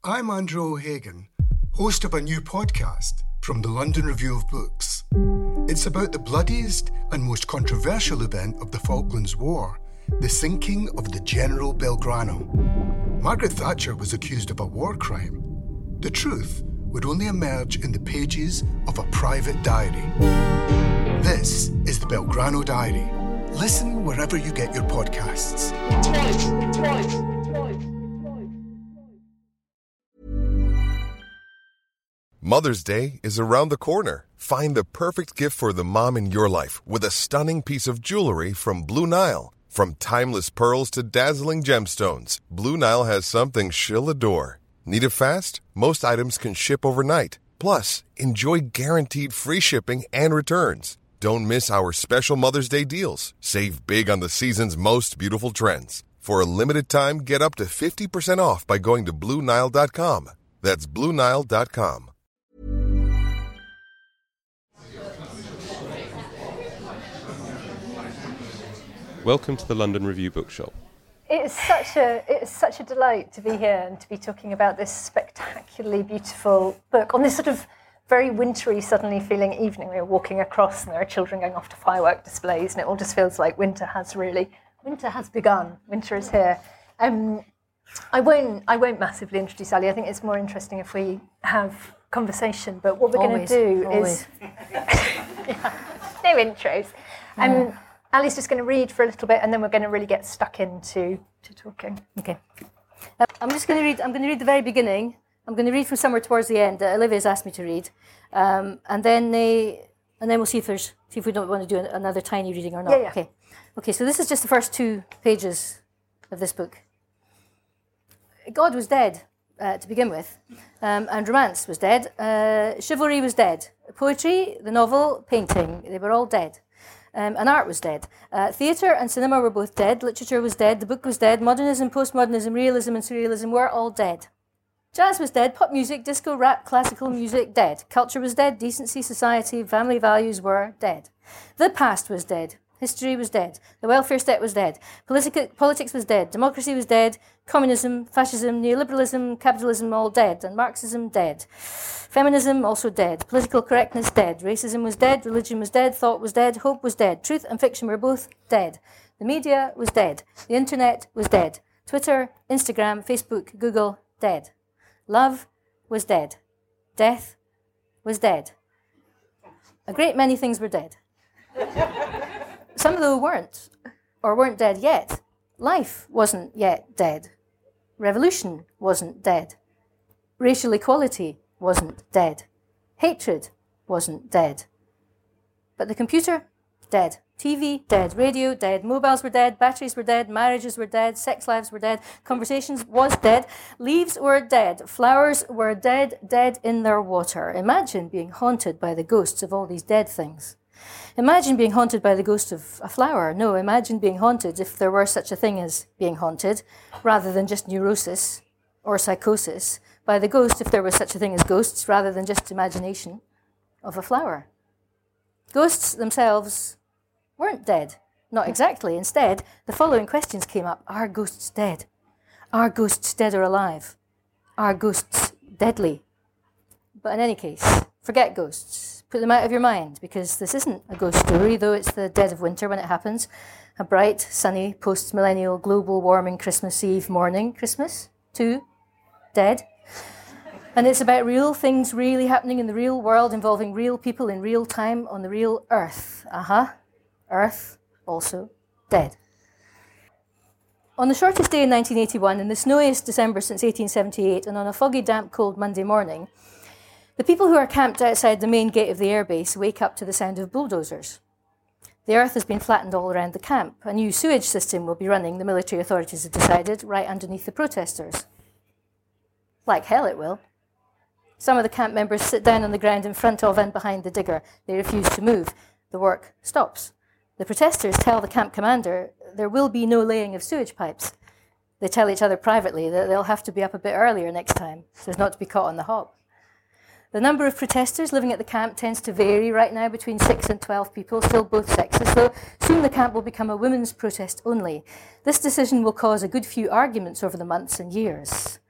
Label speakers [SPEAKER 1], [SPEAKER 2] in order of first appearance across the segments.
[SPEAKER 1] I'm Andrew O'Hagan, host of a new podcast from the London Review of Books. It's about the bloodiest and most controversial event of the Falklands War, the sinking of the General Belgrano. Margaret Thatcher was accused of a war crime. The truth would only emerge in the pages of a private diary. This is the Belgrano Diary. Listen wherever you get your podcasts. Twice.
[SPEAKER 2] Mother's Day is around the corner. Find the perfect gift for the mom in your life with a stunning piece of jewelry from Blue Nile. From timeless pearls to dazzling gemstones, Blue Nile has something she'll adore. Need it fast? Most items can ship overnight. Plus, enjoy guaranteed free shipping and returns. Don't miss our special Mother's Day deals. Save big on the season's most beautiful trends. For a limited time, get up to 50% off by going to BlueNile.com. That's BlueNile.com.
[SPEAKER 3] Welcome to the London Review Bookshop.
[SPEAKER 4] It is such a delight to be here and to be talking about this spectacularly beautiful book on this sort of very wintry, suddenly feeling evening. We're walking across and there are children going off to firework displays and it all just feels like winter has begun. Winter is here. I won't massively introduce Ali. I think it's more interesting if we have conversation. But what we're going to do is no intros. Ali's just going to read for a little bit, and then we're going to really get stuck into talking.
[SPEAKER 5] Okay. I'm going to read the very beginning. I'm going to read from somewhere towards the end that Olivia's asked me to read, and then we'll see if we don't want to do another tiny reading or not.
[SPEAKER 4] Yeah.
[SPEAKER 5] Okay. So this is just the first 2 pages of this book. God was dead to begin with, and romance was dead. Chivalry was dead. Poetry, the novel, painting, they were all dead. And art was dead. Theatre and cinema were both dead. Literature was dead. The book was dead. Modernism, postmodernism, realism and surrealism were all dead. Jazz was dead. Pop music, disco, rap, classical music, dead. Culture was dead. Decency, society, family values were dead. The past was dead. History was dead. The welfare state was dead. Politics was dead. Democracy was dead. Communism, fascism, neoliberalism, capitalism, all dead. And Marxism, dead. Feminism, also dead. Political correctness, dead. Racism was dead. Religion was dead. Thought was dead. Hope was dead. Truth and fiction were both dead. The media was dead. The internet was dead. Twitter, Instagram, Facebook, Google, dead. Love was dead. Death was dead. A great many things were dead. Some of them weren't dead yet. Life wasn't yet dead. Revolution wasn't dead. Racial equality wasn't dead. Hatred wasn't dead. But the computer, dead. TV, dead. Radio, dead. Mobiles were dead. Batteries were dead. Marriages were dead. Sex lives were dead. Conversations was dead. Leaves were dead. Flowers were dead, dead in their water. Imagine being haunted by the ghosts of all these dead things. Imagine being haunted by the ghost of a flower. No, imagine being haunted, if there were such a thing as being haunted, rather than just neurosis or psychosis, by the ghost, if there was such a thing as ghosts, rather than just imagination of a flower. Ghosts themselves weren't dead. Not exactly. Instead, the following questions came up. Are ghosts dead? Are ghosts dead or alive? Are ghosts deadly? But in any case, forget ghosts. Put them out of your mind, because this isn't a ghost story, though it's the dead of winter when it happens. A bright, sunny, post-millennial, global warming Christmas Eve morning. Christmas, 2, dead. And it's about real things really happening in the real world, involving real people in real time on the real Earth. Earth, also dead. On the shortest day in 1981, in the snowiest December since 1878, and on a foggy, damp, cold Monday morning, the people who are camped outside the main gate of the airbase wake up to the sound of bulldozers. The earth has been flattened all around the camp. A new sewage system will be running, the military authorities have decided, right underneath the protesters. Like hell it will. Some of the camp members sit down on the ground in front of and behind the digger. They refuse to move. The work stops. The protesters tell the camp commander there will be no laying of sewage pipes. They tell each other privately that they'll have to be up a bit earlier next time, so as not to be caught on the hop. The number of protesters living at the camp tends to vary right now between 6 and 12 people, still both sexes, though soon the camp will become a women's protest only. This decision will cause a good few arguments over the months and years.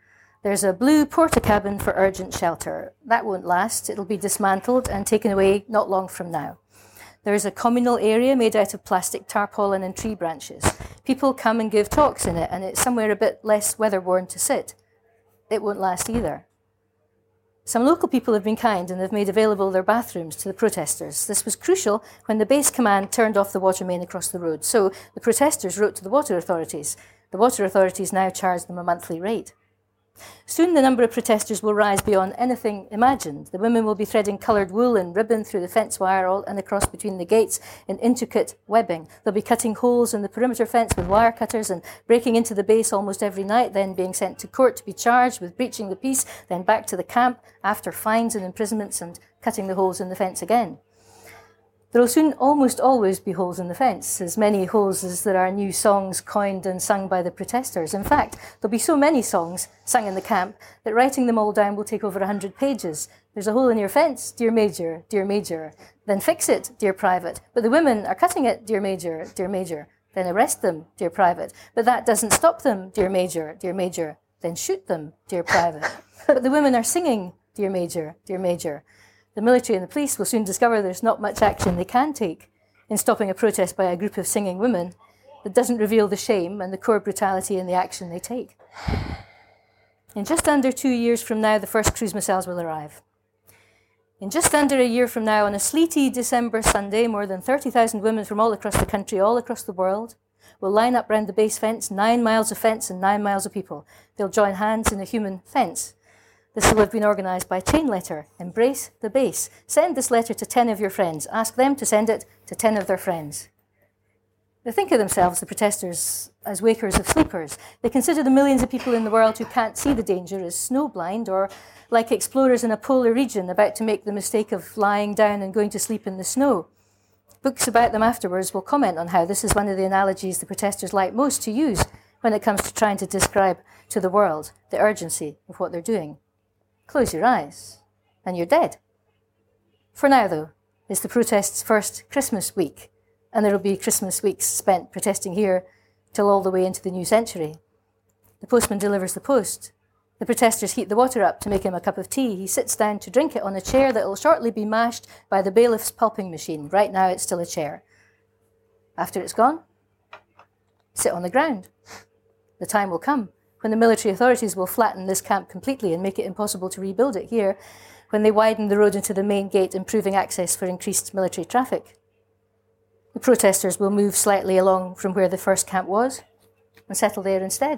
[SPEAKER 5] There's a blue porta-cabin for urgent shelter. That won't last. It'll be dismantled and taken away not long from now. There's a communal area made out of plastic tarpaulin and tree branches. People come and give talks in it, and it's somewhere a bit less weather-worn to sit. It won't last either. Some local people have been kind and have made available their bathrooms to the protesters. This was crucial when the base command turned off the water main across the road. So the protesters wrote to the water authorities. The water authorities now charge them a monthly rate. Soon the number of protesters will rise beyond anything imagined. The women will be threading coloured wool and ribbon through the fence wire and across between the gates in intricate webbing. They'll be cutting holes in the perimeter fence with wire cutters and breaking into the base almost every night, then being sent to court to be charged with breaching the peace, then back to the camp after fines and imprisonments and cutting the holes in the fence again. There will soon almost always be holes in the fence, as many holes as there are new songs coined and sung by the protesters. In fact, there'll be so many songs sung in the camp that writing them all down will take over 100 pages. There's a hole in your fence, dear Major, dear Major. Then fix it, dear Private. But the women are cutting it, dear Major, dear Major. Then arrest them, dear Private. But that doesn't stop them, dear Major, dear Major. Then shoot them, dear Private. But the women are singing, dear Major, dear Major. The military and the police will soon discover there's not much action they can take in stopping a protest by a group of singing women that doesn't reveal the shame and the core brutality in the action they take. In just under 2 years from now, the first cruise missiles will arrive. In just under a year from now, on a sleety December Sunday, more than 30,000 women from all across the country, all across the world, will line up round the base fence, 9 miles of fence and 9 miles of people. They'll join hands in a human fence. This will have been organised by chain letter. Embrace the base. Send this letter to 10 of your friends. Ask them to send it to 10 of their friends. They think of themselves, the protesters, as wakers of sleepers. They consider the millions of people in the world who can't see the danger as snowblind, or like explorers in a polar region about to make the mistake of lying down and going to sleep in the snow. Books about them afterwards will comment on how this is one of the analogies the protesters like most to use when it comes to trying to describe to the world the urgency of what they're doing. Close your eyes, and you're dead. For now, though, it's the protest's first Christmas week, and there will be Christmas weeks spent protesting here till all the way into the new century. The postman delivers the post. The protesters heat the water up to make him a cup of tea. He sits down to drink it on a chair that will shortly be mashed by the bailiff's pulping machine. Right now, it's still a chair. After it's gone, sit on the ground. The time will come when the military authorities will flatten this camp completely and make it impossible to rebuild it here, when they widen the road into the main gate, improving access for increased military traffic. The protesters will move slightly along from where the first camp was and settle there instead.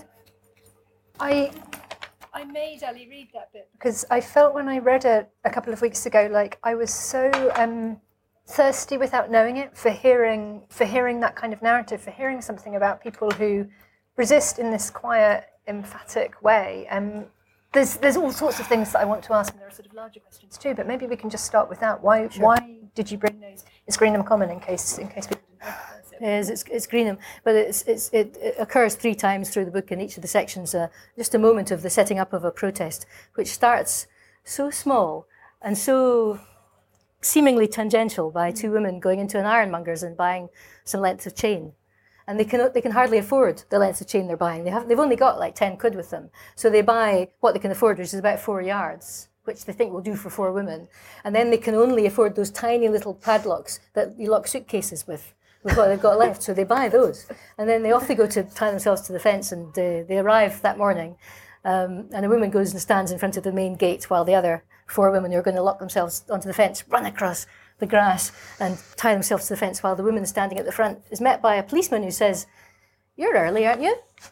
[SPEAKER 4] I made Ali read that bit because I felt when I read it a couple of weeks ago, like I was so thirsty without knowing it for hearing that kind of narrative, for hearing something about people who resist in this quiet, emphatic way. There's all sorts of things that I want to ask, and there are sort of larger questions too. But maybe we can just start with that. Why did you bring those? It's Greenham Common, in case people didn't recognize it.
[SPEAKER 5] It's Greenham, but it occurs 3 times through the book in each of the sections. Just a moment of the setting up of a protest, which starts so small and so seemingly tangential by 2 women going into an ironmonger's and buying some length of chain. And they can hardly afford the length of chain they're buying. They've only got like 10 quid with them. So they buy what they can afford, which is about 4 yards, which they think will do for 4 women. And then they can only afford those tiny little padlocks that you lock suitcases with what they've got left. So they buy those. And then off they go to tie themselves to the fence, and they arrive that morning. And a woman goes and stands in front of the main gate while the other 4 women who are going to lock themselves onto the fence run across the grass and tie themselves to the fence, while the woman standing at the front is met by a policeman who says, "You're early, aren't you?"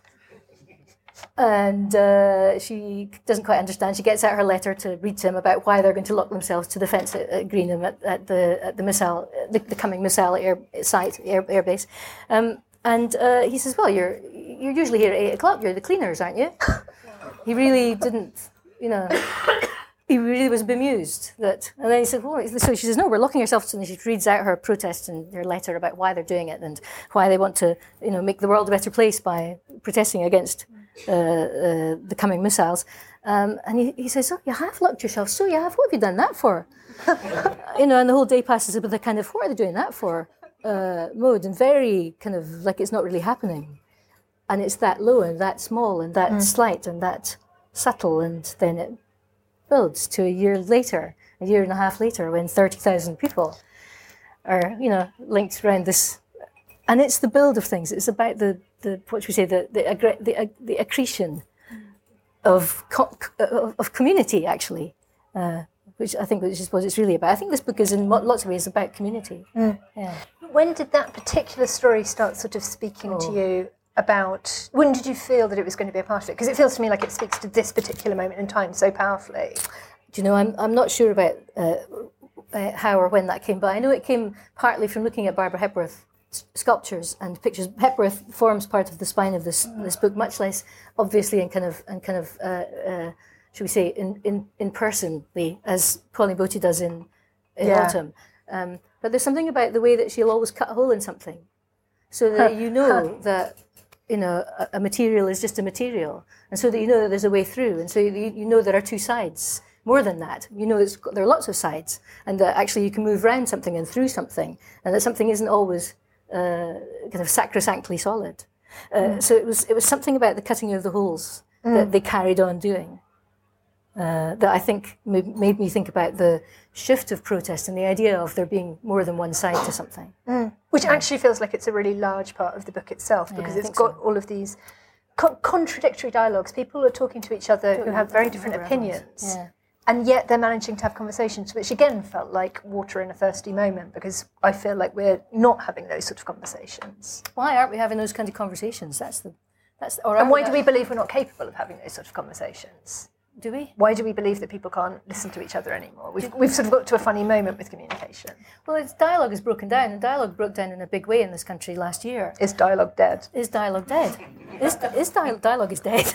[SPEAKER 5] And she doesn't quite understand. She gets out her letter to read to him about why they're going to lock themselves to the fence at Greenham at the missile, the coming missile air base. And he says, "Well, you're usually here at 8 o'clock. You're the cleaners, aren't you?" He really didn't, He really was bemused that, and then he said, "Well," so she says, "No, we're locking ourselves." And she reads out her protest and her letter about why they're doing it and why they want to, make the world a better place by protesting against the coming missiles. And he says, "Oh, you have locked yourself. So you have. What have you done that for?" And the whole day passes with a kind of, "What are they doing that for?" Mode, and very kind of like it's not really happening, and it's that low and that small and that slight and that subtle, and then it builds to a year and a half later, when 30,000 people are, linked around this. And it's the build of things. It's about the what should we say, the accretion of community, actually, which I think is what it's really about. I think this book is in lots of ways about community. Yeah.
[SPEAKER 4] When did that particular story start sort of speaking to you about, when did you feel that it was going to be a part of it? Because it feels to me like it speaks to this particular moment in time so powerfully.
[SPEAKER 5] Do you know, I'm not sure about how or when that came, but I know it came partly from looking at Barbara Hepworth sculptures and pictures. Hepworth forms part of the spine of this book, much less obviously and kind of should we say in personally, as Pauline Boty does in Autumn. But there's something about the way that she'll always cut a hole in something, so that you know that a material is just a material, and so that you know that there's a way through, and so you know there are two sides. More than that, there are lots of sides, and that actually you can move around something and through something, and that something isn't always kind of sacrosanctly solid. So it was something about the cutting of the holes that they carried on doing that I think made me think about the shift of protest and the idea of there being more than one side to something.
[SPEAKER 4] Which actually feels like it's a really large part of the book itself, because it's got all of these contradictory dialogues. People are talking to each other who have very different opinions. And yet they're managing to have conversations, which again felt like water in a thirsty moment, because I feel like we're not having those sort of conversations.
[SPEAKER 5] Why aren't we having those kind of conversations?
[SPEAKER 4] And why do we believe we're not capable of having those sort of conversations?
[SPEAKER 5] Do we?
[SPEAKER 4] Why do we believe that people can't listen to each other anymore? We've sort of got to a funny moment with communication.
[SPEAKER 5] Well, dialogue is broken down, and dialogue broke down in a big way in this country last year.
[SPEAKER 4] Is dialogue dead?
[SPEAKER 5] Is dialogue dead? Dialogue is dead.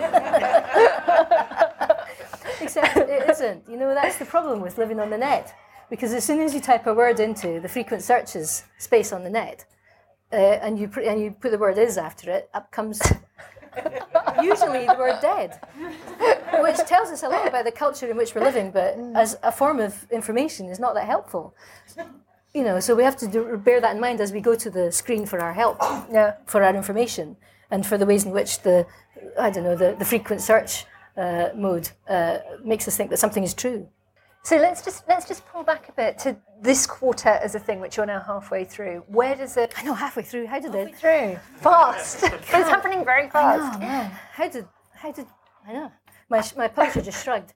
[SPEAKER 5] Except it isn't. That's the problem with living on the net. Because as soon as you type a word into the frequent searches space on the net, and you put the word "is" after it, up comes usually the word "dead," which tells us a lot about the culture in which we're living. But as a form of information, is not that helpful. So we have to bear that in mind as we go to the screen for our help, for our information, and for the ways in which the frequent search mode makes us think that something is true.
[SPEAKER 4] So let's just pull back a bit to this quartet as a thing, which you're now halfway through. Where does it?
[SPEAKER 5] I know, halfway through. How did it?
[SPEAKER 4] Through fast. It's happening very fast.
[SPEAKER 5] Oh man, how did? I know. My publisher just shrugged.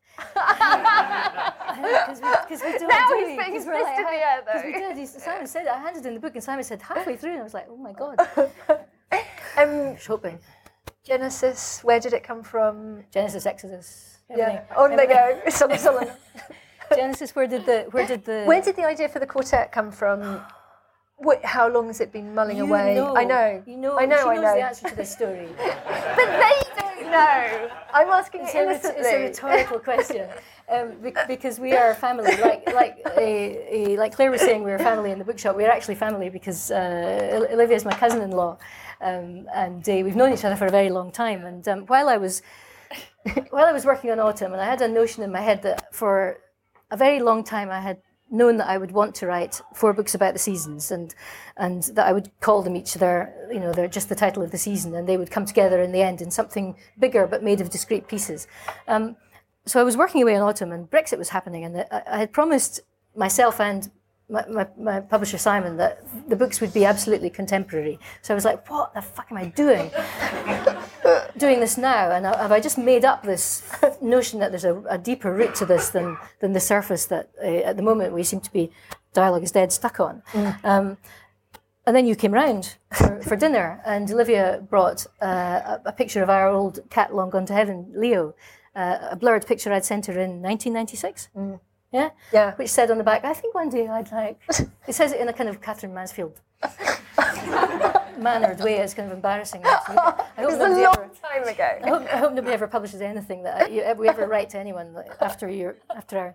[SPEAKER 5] Because we don't
[SPEAKER 4] now
[SPEAKER 5] do
[SPEAKER 4] he's putting his fist in the air, though.
[SPEAKER 5] We did. Simon said it. I handed in the book, and Simon said halfway through, and I was like, oh my god. Hoping.
[SPEAKER 4] Genesis, where did it come from?
[SPEAKER 5] Genesis, Exodus. Everything.
[SPEAKER 4] Yeah. On they go. Solomon.
[SPEAKER 5] Genesis, where did the
[SPEAKER 4] idea for the quartet come from? How long has it been mulling away?
[SPEAKER 5] I know.
[SPEAKER 4] She
[SPEAKER 5] knows the answer to this story.
[SPEAKER 4] But they don't know. I'm asking it innocently.
[SPEAKER 5] It's a rhetorical question. Because we are a family. Like Claire was saying, we're a family in the bookshop. We're actually family because Olivia is my cousin-in-law, and we've known each other for a very long time. And while I was working on Autumn, and I had a notion in my head that for a very long time I had known that I would want to write 4 books about the seasons, and that I would call them each they're just the title of the season, and they would come together in the end in something bigger but made of discrete pieces. So I was working away on Autumn, and Brexit was happening, and I had promised myself and my publisher Simon that the books would be absolutely contemporary. So I was like, what the fuck am I doing? Doing this now, and have I just made up this notion that there's a deeper root to this than the surface that at the moment we seem to be, dialogue is dead, stuck on. And then you came round for dinner, and Olivia brought a picture of our old cat long gone to heaven, Leo, a blurred picture I'd sent her in 1996. Yeah. Which said on the back, I think one day I'd like. It says it in a kind of Catherine Mansfield mannered way. It's kind of embarrassing. Actually.
[SPEAKER 4] It was a long time ago.
[SPEAKER 5] I hope nobody ever publishes anything that we ever write to anyone after our.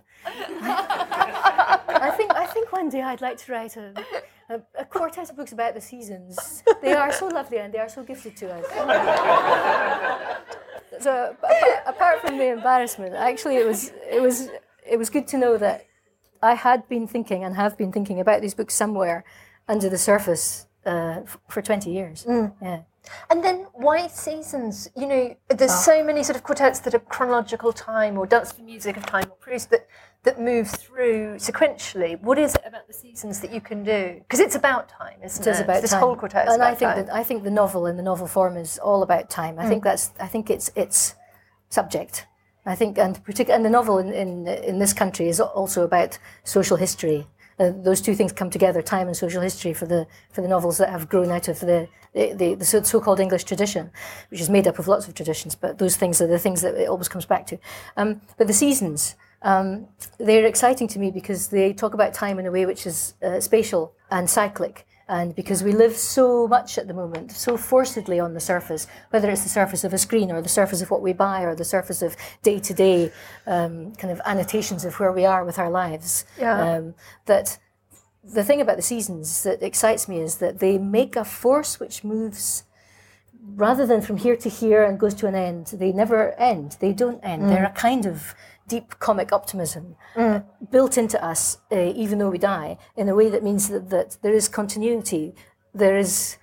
[SPEAKER 5] I think one day I'd like to write a quartet of books about the seasons. They are so lovely and they are so gifted to us. So apart from the embarrassment, actually it was good to know that I had been thinking and have been thinking about these books somewhere under the surface for 20 years. Yeah.
[SPEAKER 4] And then why seasons? You know, there's so many sort of quartets that are chronological time or dance to music of time or Proust that move through sequentially. What is it about the seasons that you can do? Because it's about time, isn't it?
[SPEAKER 5] It is about
[SPEAKER 4] this
[SPEAKER 5] time.
[SPEAKER 4] whole quartet is
[SPEAKER 5] and
[SPEAKER 4] about time.
[SPEAKER 5] I think the novel in the novel form is all about time. I think it's subject. I think, and the novel in this country is also about social history. Those two things come together, time and social history, for the novels that have grown out of the so-called English tradition, which is made up of lots of traditions, but those things are the things that it always comes back to. But the seasons, they're exciting to me because they talk about time in a way which is spatial and cyclic. And because we live so much at the moment, so forcedly on the surface, whether it's the surface of a screen or the surface of what we buy or the surface of day-to-day kind of annotations of where we are with our lives, that the thing about the seasons that excites me is that they make a force which moves rather than from here to here and goes to an end. They never end. They don't end. They're a kind of deep comic optimism built into us, even though we die, in a way that means that there is continuity. There is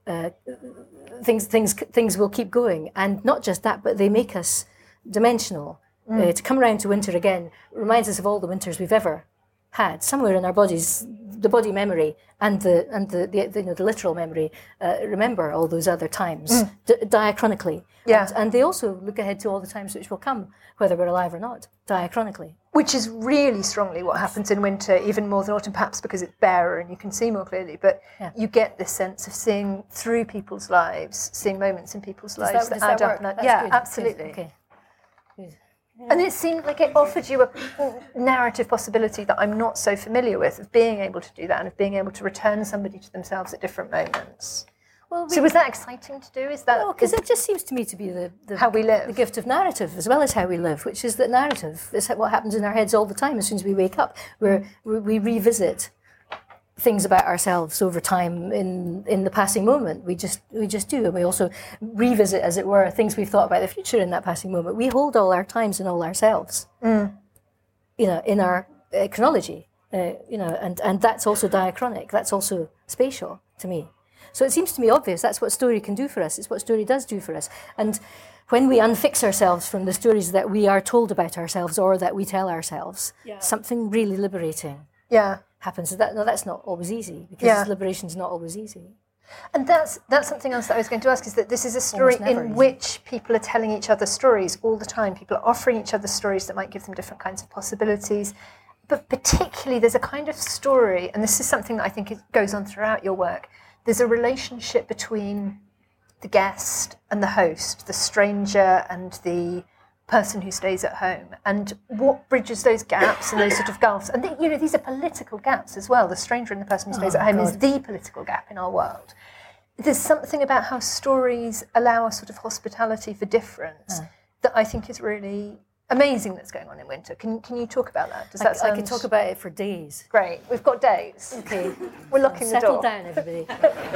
[SPEAKER 5] things will keep going, and not just that, but they make us dimensional. To come around to winter again reminds us of all the winters we've ever had. Somewhere in our bodies, the body memory and the literal memory remember all those other times diachronically.
[SPEAKER 4] Yeah.
[SPEAKER 5] And they also look ahead to all the times which will come, whether we're alive or not, diachronically.
[SPEAKER 4] Which is really strongly what happens in winter, even more than autumn, perhaps because it's barer and you can see more clearly. But you get this sense of seeing through people's lives, seeing moments in people's lives that add up. Yeah, good. Absolutely.
[SPEAKER 5] Good. Okay. Good.
[SPEAKER 4] Yeah. And it seemed like it offered you a narrative possibility that I'm not so familiar with, of being able to do that and of being able to return somebody to themselves at different moments.
[SPEAKER 5] Well,
[SPEAKER 4] so was that exciting to do? Is that
[SPEAKER 5] because it just seems to me to be the
[SPEAKER 4] how we live,
[SPEAKER 5] the gift of narrative as well as how we live, which is that narrative is what happens in our heads all the time. As soon as we wake up, we revisit things about ourselves over time in the passing moment. We just do, and we also revisit, as it were, things we've thought about the future in that passing moment. We hold all our times and all ourselves, in our chronology, and that's also diachronic. That's also spatial to me. So it seems to me obvious that's what story can do for us. It's what story does do for us. And when we unfix ourselves from the stories that we are told about ourselves or that we tell ourselves, something really liberating happens. That's not always easy, because liberation's not always easy.
[SPEAKER 4] And that's something else that I was going to ask, is that this is a story in which people are telling each other stories all the time. People are offering each other stories that might give them different kinds of possibilities. But particularly there's a kind of story, and this is something that I think goes on throughout your work, there's a relationship between the guest and the host, the stranger and the person who stays at home, and what bridges those gaps and those sort of gulfs. And these are political gaps as well. The stranger and the person who stays at home is the political gap in our world. There's something about how stories allow a sort of hospitality for difference that I think is really amazing that's going on in winter. Can you talk about that? Does that sound...
[SPEAKER 5] I could talk about it for days.
[SPEAKER 4] Great. We've got days.
[SPEAKER 5] Okay.
[SPEAKER 4] We're locking the door.
[SPEAKER 5] Settle down, everybody.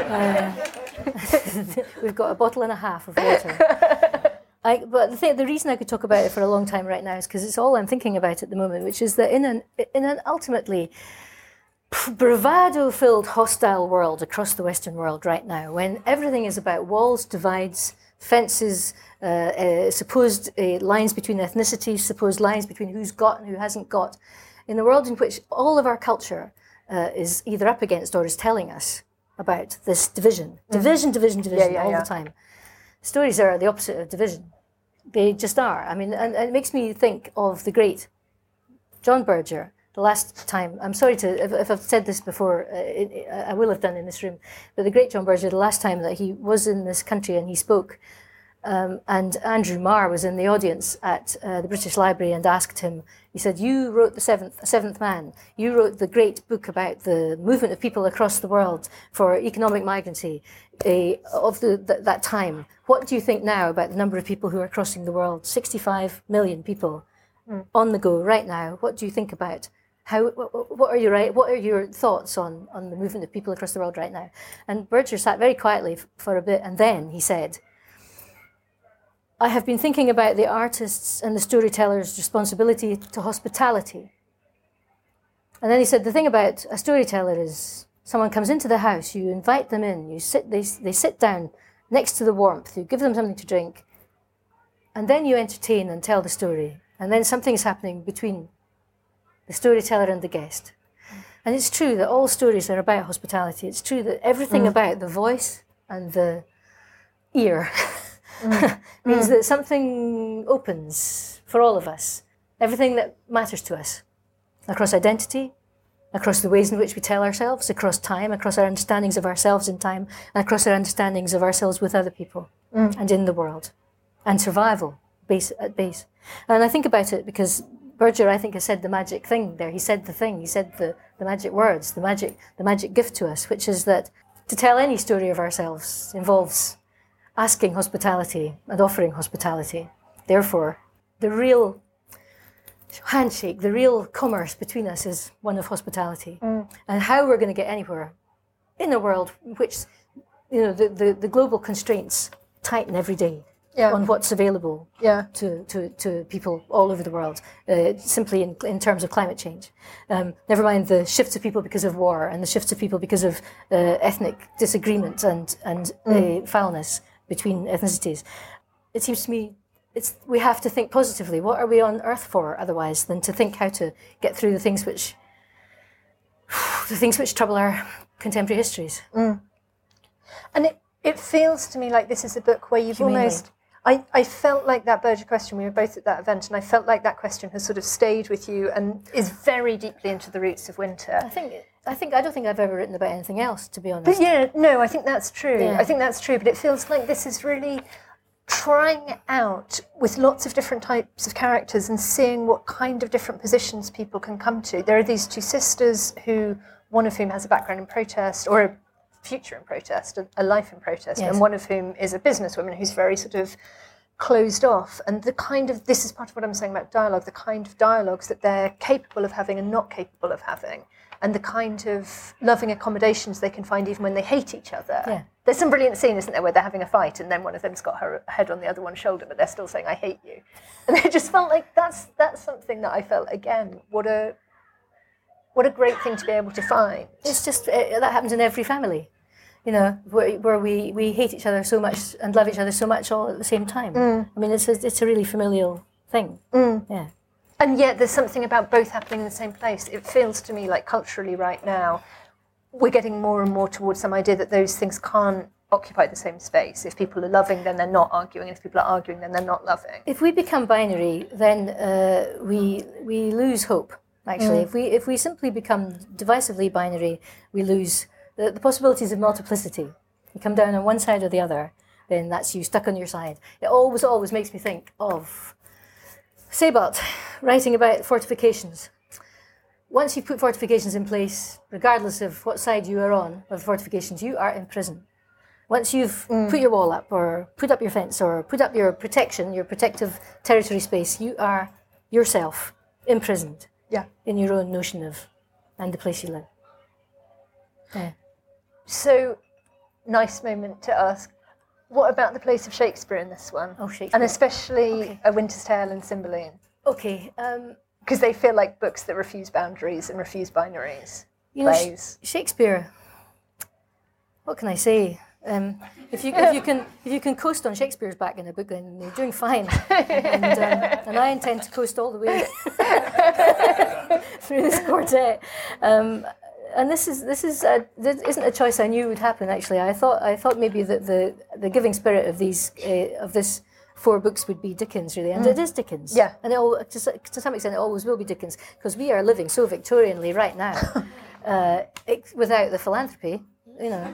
[SPEAKER 5] We've got a bottle and a half of water. But the reason I could talk about it for a long time right now is because it's all I'm thinking about at the moment, which is that in an ultimately bravado-filled, hostile world across the Western world right now, when everything is about walls, divides, fences, supposed lines between ethnicities, supposed lines between who's got and who hasn't got, in a world in which all of our culture is either up against or is telling us about this division all the time. Stories are the opposite of division. They just are. I mean, and it makes me think of the great John Berger. The last time, I'm sorry if I've said this before, I will have done in this room, but the great John Berger, the last time that he was in this country and he spoke, and Andrew Marr was in the audience at the British Library and asked him, he said, you wrote The Seventh Man, you wrote the great book about the movement of people across the world for economic migrancy of that time. What do you think now about the number of people who are crossing the world? 65 million people on the go right now. What do you think about what are your thoughts on the movement of people across the world right now? And Berger sat very quietly for a bit, and then he said, I have been thinking about the artist's and the storyteller's responsibility to hospitality. And then he said, the thing about a storyteller is someone comes into the house, you invite them in, they sit down next to the warmth, you give them something to drink, and then you entertain and tell the story, and then something's happening between the storyteller and the guest. And it's true that all stories are about hospitality. It's true that everything about the voice and the ear means that something opens for all of us. Everything that matters to us, across identity, across the ways in which we tell ourselves, across time, across our understandings of ourselves in time, and across our understandings of ourselves with other people and in the world, and survival at base. And I think about it because Berger, I think, has said the magic thing there. He said the thing. He said the magic words, the magic gift to us, which is that to tell any story of ourselves involves asking hospitality and offering hospitality. Therefore, the real handshake, the real commerce between us is one of hospitality. And how we're going to get anywhere in a world in which, you know, the global constraints tighten every day on what's available to people all over the world, simply in terms of climate change. Never mind the shifts of people because of war and the shifts of people because of ethnic disagreement and foulness between ethnicities. It seems to me we have to think positively. What are we on earth for otherwise than to think how to get through the things which trouble our contemporary histories?
[SPEAKER 4] And it feels to me like this is a book where you've almost... I felt like that Berger question, we were both at that event, and I felt like that question has sort of stayed with you and is very deeply into the roots of winter.
[SPEAKER 5] I don't think I've ever written about anything else, to be honest.
[SPEAKER 4] But I think that's true.
[SPEAKER 5] Yeah.
[SPEAKER 4] I think that's true, but it feels like this is really trying out with lots of different types of characters and seeing what kind of different positions people can come to. There are these two sisters one of whom has a background in protest, or a future in protest, a life in protest, and one of whom is a businesswoman who's very sort of closed off. And this is part of what I'm saying about dialogue, the kind of dialogues that they're capable of having and not capable of having, and the kind of loving accommodations they can find even when they hate each other.
[SPEAKER 5] Yeah.
[SPEAKER 4] There's some brilliant scene, isn't there, where they're having a fight and then one of them's got her head on the other one's shoulder, but they're still saying, I hate you. And it just felt like that's something that I felt, again, what a great thing to be able to find.
[SPEAKER 5] It's just, that happens in every family, you know, where we hate each other so much and love each other so much all at the same time. I mean, it's a really familial thing. Yeah.
[SPEAKER 4] And yet there's something about both happening in the same place. It feels to me like culturally right now, we're getting more and more towards some idea that those things can't occupy the same space. If people are loving, then they're not arguing. If people are arguing, then they're not loving.
[SPEAKER 5] If we become binary, then we lose hope, actually. If we simply become divisively binary, we lose the possibilities of multiplicity. You come down on one side or the other, then that's you stuck on your side. It always makes me think of Sebald writing about fortifications. Once you put fortifications in place, regardless of what side you are on of fortifications, you are in prison. Once you've put your wall up, or put up your fence, or put up your protection, your protective territory space, you are yourself imprisoned in your own notion of and the place you live. Yeah.
[SPEAKER 4] So, nice moment to ask, what about the place of Shakespeare in this one?
[SPEAKER 5] Oh, Shakespeare.
[SPEAKER 4] And especially A Winter's Tale and Cymbeline.
[SPEAKER 5] Okay.
[SPEAKER 4] Because they feel like books that refuse boundaries and refuse binaries.
[SPEAKER 5] You know,
[SPEAKER 4] plays.
[SPEAKER 5] Shakespeare, what can I say? If you can coast on Shakespeare's back in a book, then you're doing fine. And I intend to coast all the way through this quartet. And this isn't a choice I knew would happen. Actually, I thought maybe that the giving spirit of this 4 books would be Dickens, really, and it is Dickens.
[SPEAKER 4] Yeah.
[SPEAKER 5] And to some extent, it always will be Dickens, because we are living so Victorianly right now, without the philanthropy, you know.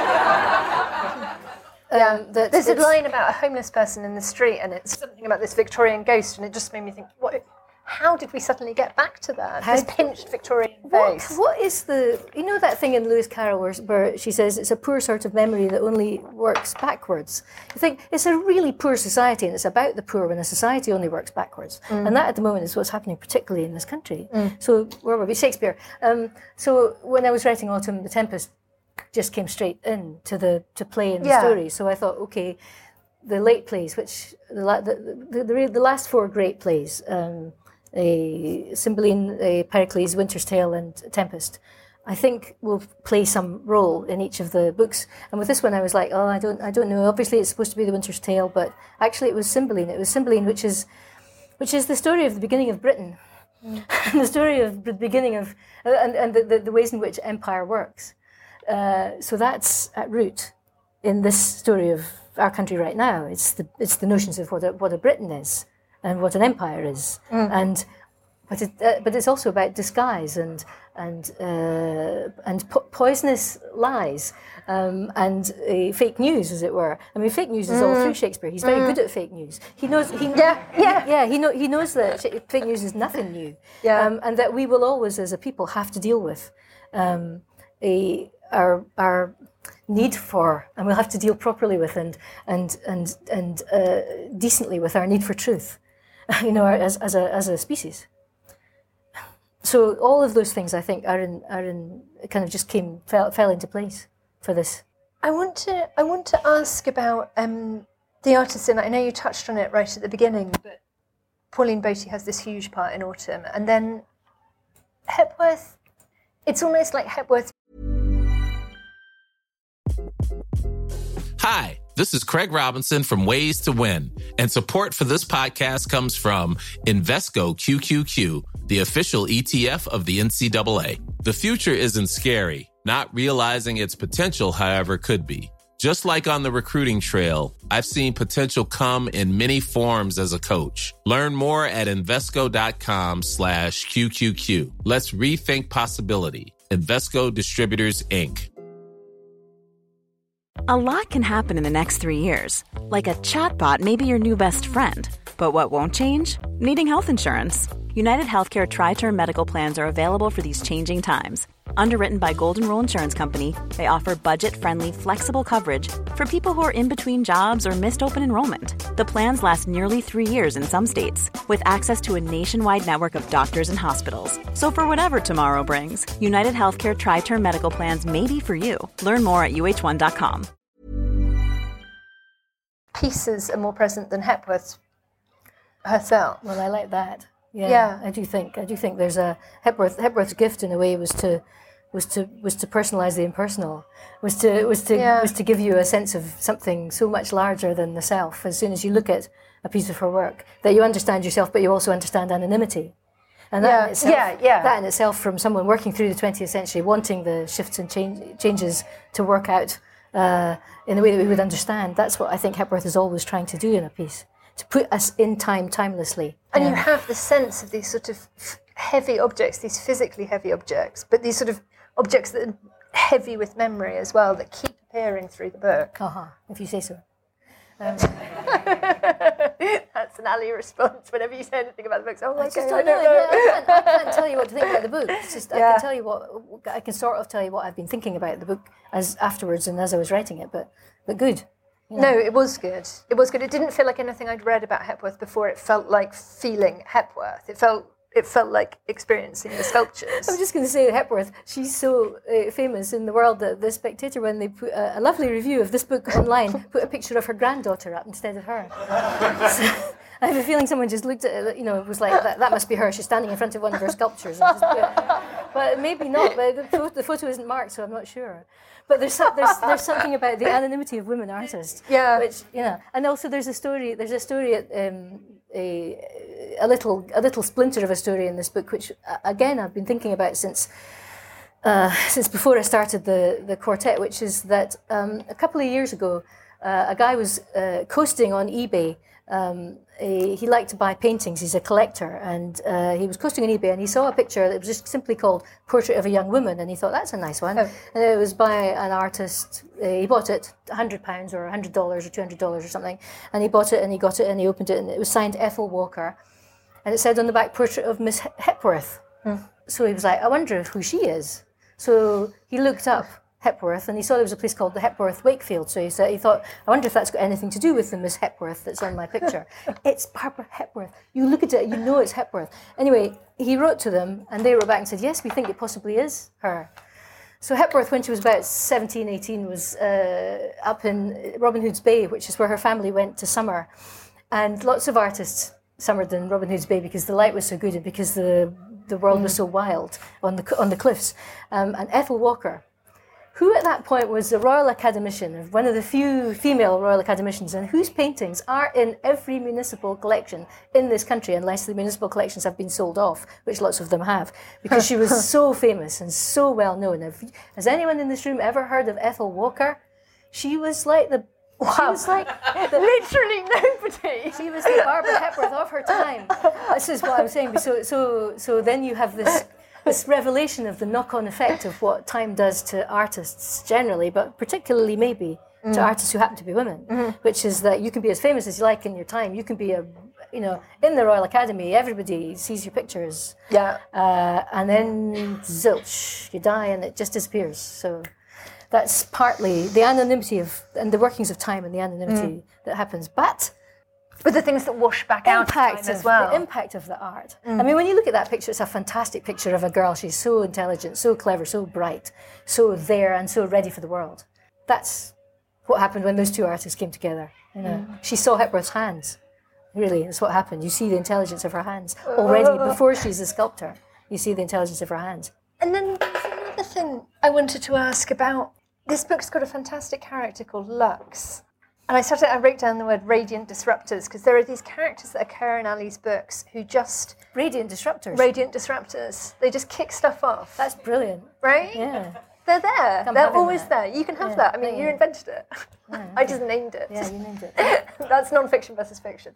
[SPEAKER 4] There's a line about a homeless person in the street, and it's something about this Victorian ghost, and it just made me think, how did we suddenly get back to that? This pinched Victorian face.
[SPEAKER 5] What is that thing in Lewis Carroll where she says it's a poor sort of memory that only works backwards? You think it's a really poor society, and it's about the poor when a society only works backwards. And that at the moment is what's happening, particularly in this country. So where were we? Shakespeare. So when I was writing Autumn, The Tempest just came straight in to play in the story. So I thought, okay, the late plays, which the last 4 great plays, Cymbeline, Pericles, Winter's Tale, and Tempest, I think will play some role in each of the books. And with this one, I was like, I don't know. Obviously, it's supposed to be The Winter's Tale, but actually, it was Cymbeline. It was Cymbeline, which is the story of the beginning of Britain, the story of the beginning of and the ways in which empire works. So that's at root in this story of our country right now. It's the notions of what a Britain is and what an empire is, but it's also about disguise and poisonous lies and fake news, as it were. I mean, fake news is all through Shakespeare. He's very good at fake news. He knows. He knows that fake news is nothing new, and that we will always, as a people, have to deal with our need for, and we'll have to deal properly with and decently with our need for truth, as a species. So all of those things, I think, are in kind of just fell into place for this.
[SPEAKER 4] I want to ask about the artists, and I know you touched on it right at the beginning, but Pauline Boty has this huge part in Autumn, and then Hepworth. It's almost like Hepworth.
[SPEAKER 6] Hi, this is Craig Robinson from Ways to Win, and support for this podcast comes from Invesco QQQ, the official ETF of the NCAA. The future isn't scary. Not realizing its potential, however, could be. Just like on the recruiting trail, I've seen potential come in many forms as a coach. Learn more at Invesco.com/QQQ. Let's rethink possibility. Invesco Distributors, Inc.
[SPEAKER 7] A lot can happen in the next 3 years. Like a chatbot may be your new best friend. But what won't change? Needing health insurance. United Healthcare Tri-Term Medical Plans are available for these changing times. Underwritten by Golden Rule Insurance Company, they offer budget-friendly, flexible coverage for people who are in between jobs or missed open enrollment. The plans last nearly 3 years in some states, with access to a nationwide network of doctors and hospitals. So for whatever tomorrow brings, United Healthcare Tri-Term Medical Plans may be for you. Learn more at uh1.com.
[SPEAKER 4] Pieces are more present than Hepworth's herself.
[SPEAKER 5] Well, I like that. Yeah. I do think there's a Hepworth's gift in a way was to personalize the impersonal, was to give you a sense of something so much larger than the self. As soon as you look at a piece of her work, that you understand yourself, but you also understand anonymity. And that in itself, from someone working through the 20th century, wanting the shifts and changes to work out in a way that we would understand, that's what I think Hepworth is always trying to do in a piece, to put us in time timelessly.
[SPEAKER 4] And you have the sense of these sort of heavy objects, these physically heavy objects, but these sort of objects that are heavy with memory as well, that keep appearing through the book.
[SPEAKER 5] If you say so.
[SPEAKER 4] That's an Ali response whenever you say anything about the books. Oh my God,
[SPEAKER 5] I don't know. I can't tell you what to think about the book. It's just I can tell you I can sort of tell you what I've been thinking about the book as afterwards and as I was writing it. But good. You know.
[SPEAKER 4] No, it was good. It was good. It didn't feel like anything I'd read about Hepworth before. It felt like feeling Hepworth. It felt like experiencing the sculptures.
[SPEAKER 5] I was just going to say, Hepworth, she's so famous in the world that the Spectator, when they put a lovely review of this book online, put a picture of her granddaughter up instead of her. So, I have a feeling someone just looked at it, was like, that must be her. She's standing in front of one of her sculptures. And but maybe not. But the photo isn't marked, so I'm not sure. But there's something about the anonymity of women artists.
[SPEAKER 4] Yeah.
[SPEAKER 5] Which, and also there's a story at a little splinter of a story in this book, which again I've been thinking about since before I started the quartet, which is that a couple of years ago, a guy was coasting on eBay. He liked to buy paintings. He's a collector, and he was coasting on eBay, and he saw a picture that was just simply called "Portrait of a Young Woman," and he thought, that's a nice one. And it was by an artist. He bought it £100 or $100 or $200 or something, and he bought it and he got it and he opened it, and it was signed Ethel Walker, and it said on the back, "Portrait of Miss Hepworth." So he was like, I wonder who she is. So he looked up Hepworth, and he saw there was a place called the Hepworth Wakefield. So he thought, I wonder if that's got anything to do with the Miss Hepworth that's on my picture. It's Barbara Hepworth. You look at it, you know it's Hepworth. Anyway, he wrote to them, and they wrote back and said, yes, we think it possibly is her. So Hepworth, when she was about 17, 18, was up in Robin Hood's Bay, which is where her family went to summer. And lots of artists summered in Robin Hood's Bay because the light was so good and because the the world was so wild on the cliffs. And Ethel Walker, who at that point was a Royal Academician, one of the few female Royal Academicians, and whose paintings are in every municipal collection in this country, unless the municipal collections have been sold off, which lots of them have, because she was so famous and so well known. Has anyone in this room ever heard of Ethel Walker? She was like the...
[SPEAKER 4] Wow.
[SPEAKER 5] She was like
[SPEAKER 4] literally nobody.
[SPEAKER 5] She was the Barbara Hepworth of her time. This is what I'm saying. So then you have this revelation of the knock-on effect of what time does to artists generally, but particularly maybe to artists who happen to be women, which is that you can be as famous as you like in your time. You can be in the Royal Academy, everybody sees your pictures.
[SPEAKER 4] Yeah.
[SPEAKER 5] And then zilch, you die and it just disappears. So that's partly the anonymity and the workings of time and the anonymity that happens. But
[SPEAKER 4] the things that wash back out of time as well.
[SPEAKER 5] The impact of the art. I mean, when you look at that picture, it's a fantastic picture of a girl. She's so intelligent, so clever, so bright, so there and so ready for the world. That's what happened when those two artists came together. She saw Hepworth's hands. Really, that's what happened. You see the intelligence of her hands already before she's a sculptor. You see the intelligence of her hands.
[SPEAKER 4] And then there's another thing I wanted to ask about. This book's got a fantastic character called Lux. And I wrote down the word radiant disruptors, because there are these characters that occur in Ali's books who just...
[SPEAKER 5] Radiant disruptors.
[SPEAKER 4] Radiant disruptors. They just kick stuff off.
[SPEAKER 5] That's brilliant.
[SPEAKER 4] Right?
[SPEAKER 5] Yeah.
[SPEAKER 4] They're there. They're always there. You can have that. I mean, you invented it.
[SPEAKER 5] Yeah,
[SPEAKER 4] I just named it.
[SPEAKER 5] Yeah, you named it.
[SPEAKER 4] That's non-fiction versus fiction.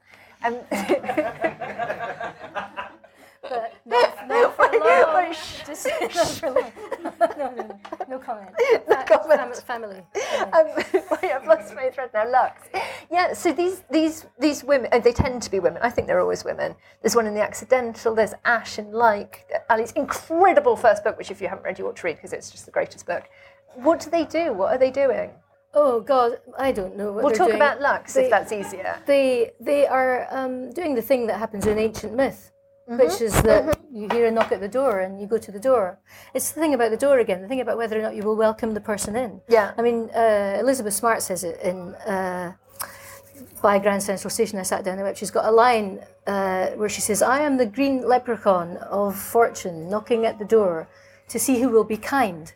[SPEAKER 5] But not for long. Just not for long. No comment.
[SPEAKER 4] No comment.
[SPEAKER 5] Family.
[SPEAKER 4] I've lost my thread now. Lux. Yeah. So these women, they tend to be women. I think they're always women. There's one in The Accidental. There's Ash and Like, Ali's incredible first book, which if you haven't read, you ought to read because it's just the greatest book. What do they do? What are they doing?
[SPEAKER 5] Oh God, I don't know what
[SPEAKER 4] we'll
[SPEAKER 5] they're
[SPEAKER 4] talk
[SPEAKER 5] doing.
[SPEAKER 4] about Lux if that's easier.
[SPEAKER 5] They are doing the thing that happens in ancient myth. Which is that you hear a knock at the door and you go to the door. It's the thing about the door again, the thing about whether or not you will welcome the person in.
[SPEAKER 4] Yeah.
[SPEAKER 5] I mean, Elizabeth Smart says it in by Grand Central Station. I sat down there. She's got a line where she says, "I am the green leprechaun of fortune knocking at the door to see who will be kind."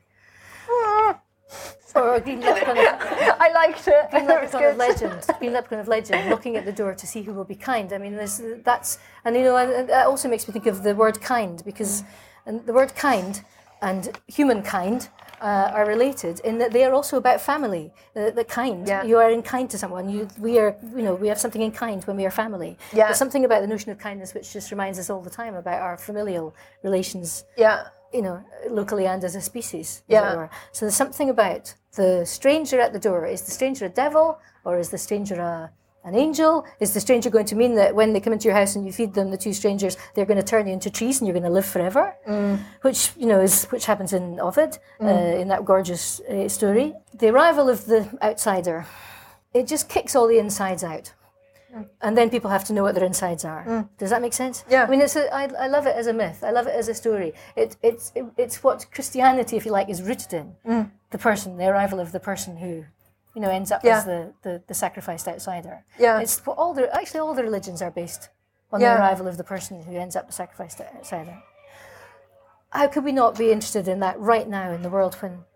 [SPEAKER 5] Or a green leprechaun.
[SPEAKER 4] I liked it.
[SPEAKER 5] Green leprechaun of legend. Green leprechaun of legend, knocking at the door to see who will be kind. I mean, and that also makes me think of the word kind, because the word kind and humankind are related in that they are also about family. The kind, you are in kind to someone. We have something in kind when we are family.
[SPEAKER 4] Yeah.
[SPEAKER 5] There's something about the notion of kindness which just reminds us all the time about our familial relations.
[SPEAKER 4] Yeah.
[SPEAKER 5] Locally and as a species, as it were. So there's something about the stranger at the door. Is the stranger a devil, or is the stranger an angel? Is the stranger going to mean that when they come into your house and you feed them, the two strangers, they're going to turn you into trees and you're going to live forever? Which happens in Ovid, in that gorgeous story. The arrival of the outsider, it just kicks all the insides out. And then people have to know what their insides are. Does that make sense?
[SPEAKER 4] Yeah.
[SPEAKER 5] I mean, I love it as a myth. I love it as a story. It's what Christianity, if you like, is rooted in. The person, the arrival of the person who, ends up as the sacrificed outsider.
[SPEAKER 4] Yeah.
[SPEAKER 5] It's what all the religions are based on the arrival of the person who ends up the sacrificed outsider. How could we not be interested in that right now in the world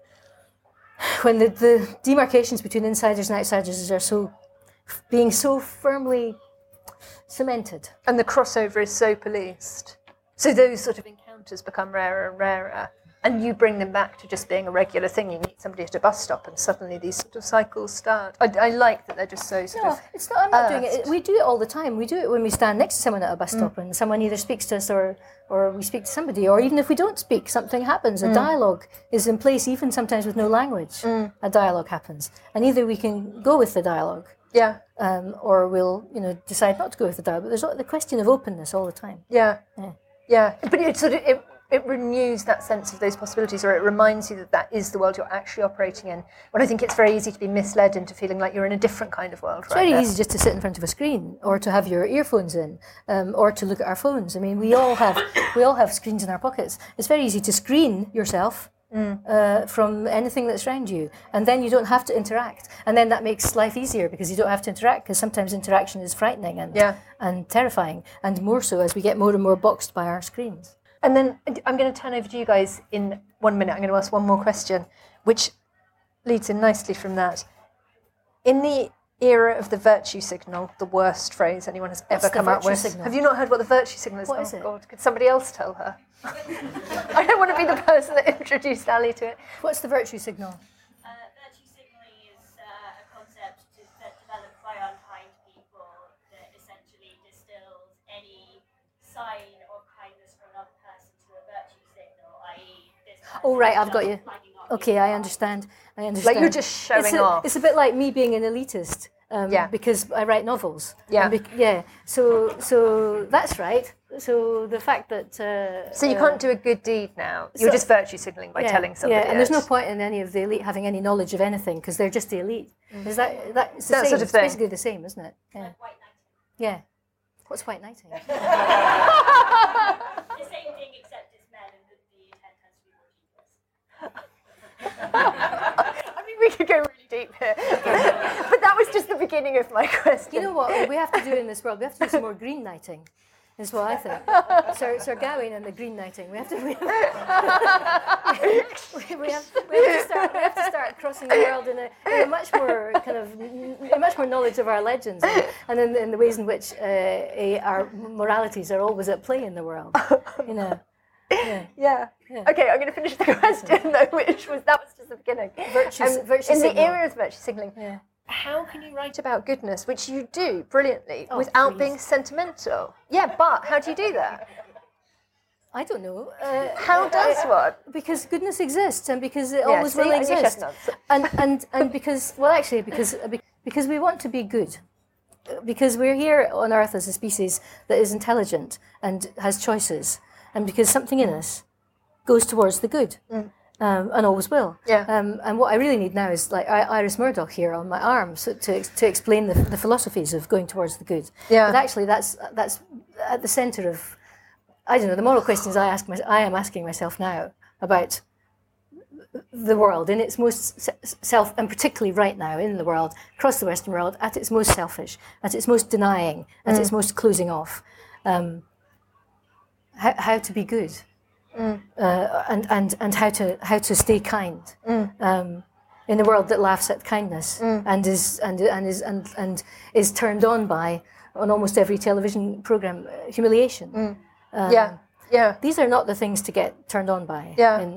[SPEAKER 5] when the demarcations between insiders and outsiders are being so firmly cemented.
[SPEAKER 4] And the crossover is so policed. So those sort of encounters become rarer and rarer. And you bring them back to just being a regular thing. You meet somebody at a bus stop and suddenly these sort of cycles start. I like that they're just so sort of...
[SPEAKER 5] It's not, I'm not doing it. We do it all the time. We do it when we stand next to someone at a bus stop and someone either speaks to us or we speak to somebody, or even if we don't speak, something happens. A dialogue is in place, even sometimes with no language. A dialogue happens. And either we can go with the dialogue, or we'll, decide not to go with the dialogue. But there's the question of openness all the time.
[SPEAKER 4] Yeah. But it renews that sense of those possibilities, or it reminds you that is the world you're actually operating in. When I think it's very easy to be misled into feeling like you're in a different kind of world.
[SPEAKER 5] It's very easy just to sit in front of a screen, or to have your earphones in, or to look at our phones. I mean, we all have screens in our pockets. It's very easy to screen yourself from anything that's around you, and then you don't have to interact, and then that makes life easier because you don't have to interact, because sometimes interaction is frightening and terrifying, and more so as we get more and more boxed by our screens.
[SPEAKER 4] And then I'm going to turn over to you guys in 1 minute. I'm going to ask one more question, which leads in nicely from that. In the era of the virtue signal, the worst phrase anyone has ever come up with.
[SPEAKER 5] Signal?
[SPEAKER 4] Have you not heard what the virtue signal is?
[SPEAKER 5] What is it?
[SPEAKER 4] God, could somebody else tell her? I don't want to be the person that introduced Ali to it.
[SPEAKER 5] What's the virtue signal?
[SPEAKER 8] Virtue signaling is a concept developed by unkind people that essentially distills any sign of kindness from another person to a virtue signal, i.e. this person
[SPEAKER 5] Oh, right, I've got you.
[SPEAKER 8] flagging up
[SPEAKER 5] Okay, I understand.
[SPEAKER 4] Like you're just showing off.
[SPEAKER 5] It's a bit like me being an elitist because I write novels.
[SPEAKER 4] Yeah.
[SPEAKER 5] So that's right. So the fact that...
[SPEAKER 4] So you can't do a good deed now. You're just virtue signalling by telling somebody.
[SPEAKER 5] Yeah, and there's no point in any of the elite having any knowledge of anything because they're just the elite. Is that it's the
[SPEAKER 4] That
[SPEAKER 5] same?
[SPEAKER 4] sort of
[SPEAKER 5] It's
[SPEAKER 4] thing.
[SPEAKER 5] basically the same, isn't it? Yeah.
[SPEAKER 8] white knighting.
[SPEAKER 5] Yeah. What's white knighting?
[SPEAKER 8] The same thing except it's men and the intent has to be more devious.
[SPEAKER 4] I mean, we could go really deep here. But that was just the beginning of my question.
[SPEAKER 5] You know what we have to do in this world? We have to do some more green knighting. Is what I think. Sir Gawain and the green knighting. We have to start crossing the world in a much more kind of much more knowledge of our legends and in the ways in which our moralities are always at play in the world. You know.
[SPEAKER 4] Yeah. Okay, I'm going to finish the question though, that was just the beginning.
[SPEAKER 5] Virtue
[SPEAKER 4] in
[SPEAKER 5] signal.
[SPEAKER 4] the era of virtue signalling.
[SPEAKER 5] Yeah.
[SPEAKER 4] How can you write about goodness, which you do brilliantly,
[SPEAKER 5] Oh,
[SPEAKER 4] without
[SPEAKER 5] please.
[SPEAKER 4] being sentimental? Yeah, but how do you do that?
[SPEAKER 5] I don't know.
[SPEAKER 4] How does one?
[SPEAKER 5] Because goodness exists, and because it always
[SPEAKER 4] see,
[SPEAKER 5] will
[SPEAKER 4] and your
[SPEAKER 5] exist,
[SPEAKER 4] chestnuts.
[SPEAKER 5] and because because we want to be good, because we're here on Earth as a species that is intelligent and has choices, and because something in us goes towards the good. And always will.
[SPEAKER 4] Yeah.
[SPEAKER 5] And what I really need now is like Iris Murdoch here on my arm, so to explain the philosophies of going towards the good.
[SPEAKER 4] Yeah.
[SPEAKER 5] But actually, that's at the centre of, I don't know, the moral questions I am asking myself now about the world in its most self, and particularly right now in the world, across the Western world, at its most selfish, at its most denying, at its most closing off. How to be good. And how to stay kind in a world that laughs at kindness and is turned on by, on almost every television program, humiliation. These are not the things to get turned on by.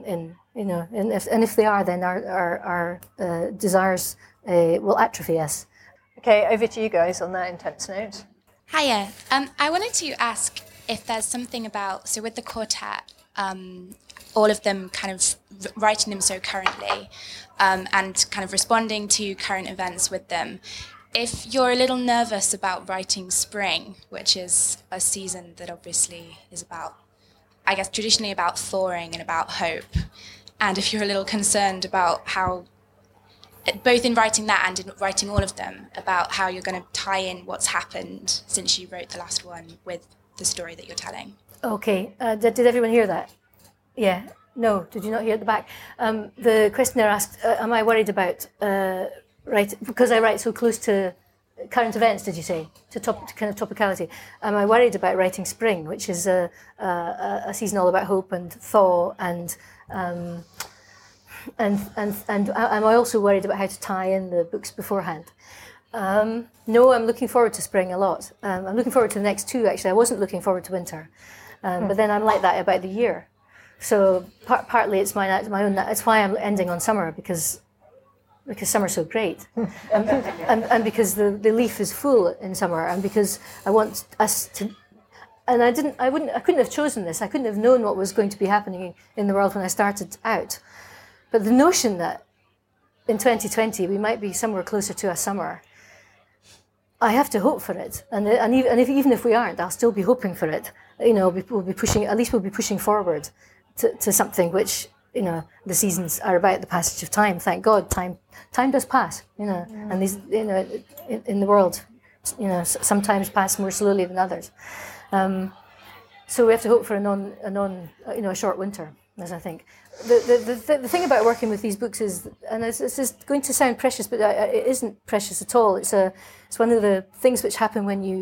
[SPEAKER 5] If they are, then our desires will atrophy us.
[SPEAKER 4] Okay, over to you guys on that intense note.
[SPEAKER 9] Hiya. I wanted to ask if there's something about, so with the quartet, all of them kind of writing them so currently and kind of responding to current events with them. If you're a little nervous about writing Spring, which is a season that obviously is about, I guess, traditionally about thawing and about hope, and if you're a little concerned about how, both in writing that and in writing all of them, about how you're going to tie in what's happened since you wrote the last one with the story that you're telling.
[SPEAKER 5] Okay, did everyone hear that? Yeah. No, did you not hear at the back? The questioner asked, am I worried about, because I write so close to current events, did you say, to kind of topicality? Am I worried about writing Spring, which is a season all about hope and thaw, and am I also worried about how to tie in the books beforehand? No, I'm looking forward to Spring a lot. I'm looking forward to the next two, actually. I wasn't looking forward to winter. But then I'm like that about the year. So partly it's my own. It's why I'm ending on summer, because summer's so great, and because the leaf is full in summer, and because I want us to. And I couldn't have chosen this. I couldn't have known what was going to be happening in the world when I started out. But the notion that in 2020 we might be somewhere closer to a summer, I have to hope for it. And even if we aren't, I'll still be hoping for it. We'll be pushing forward to something which, the seasons are about the passage of time. Thank God, time does pass, and these, in the world, sometimes pass more slowly than others. So we have to hope for a short winter, as I think. The thing about working with these books is, and it's going to sound precious, but it isn't precious at all. It's one of the things which happen when you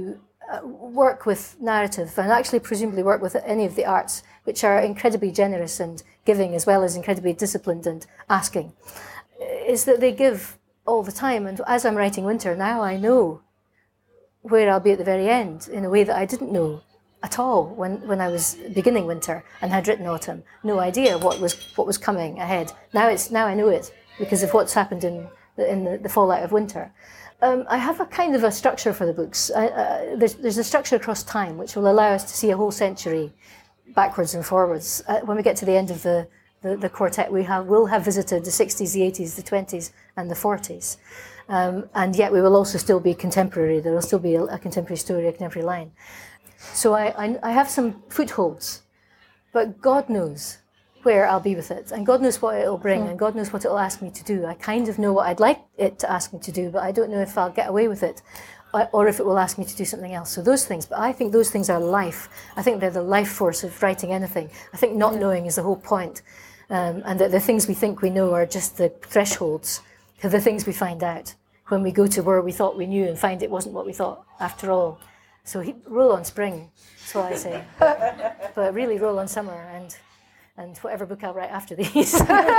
[SPEAKER 5] work with narrative, and actually presumably work with any of the arts, which are incredibly generous and giving, as well as incredibly disciplined and asking, is that they give all the time. And as I'm writing Winter, now I know where I'll be at the very end in a way that I didn't know at all when I was beginning Winter and had written Autumn. No idea what was coming ahead. Now I know it because of what's happened in the fallout of Winter. I have a kind of a structure for the books. There's a structure across time which will allow us to see a whole century backwards and forwards. When we get to the end of the quartet, we'll have visited the 60s, the 80s, the 20s, and the 40s. And yet we will also still be contemporary. There will still be a contemporary story, a contemporary line. So I have some footholds, but God knows where I'll be with it, and God knows what it'll bring, and God knows what it'll ask me to do. I kind of know what I'd like it to ask me to do, but I don't know if I'll get away with it, or if it will ask me to do something else. So those things, but I think those things are life. I think they're the life force of writing anything. I think not knowing is the whole point, and that the things we think we know are just the thresholds to the things we find out when we go to where we thought we knew and find it wasn't what we thought after all. So roll on spring, that's what I say. But really roll on summer and whatever book I'll write after these.